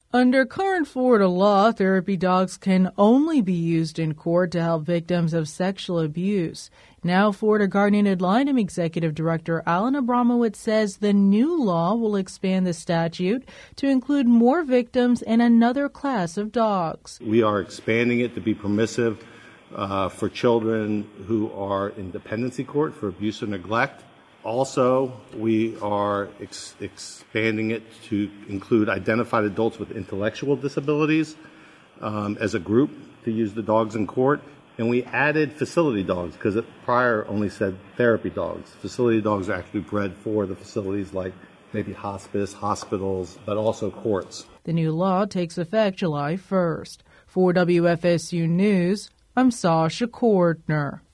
Under current Florida law, therapy dogs can only be used in court to help victims of sexual abuse. Now, Florida Guardian Ad Litem Executive Director Alan Abramowitz says the new law will expand the statute to include more victims and another class of dogs. We are expanding it to be permissive for children who are in dependency court for abuse or neglect. Also, we are expanding it to include identified adults with intellectual disabilities as a group to use the dogs in court. And we added facility dogs because it prior only said therapy dogs. Facility dogs are actually bred for the facilities like maybe hospice, hospitals, but also courts. The new law takes effect July 1st. For WFSU News, I'm Sasha Cordner.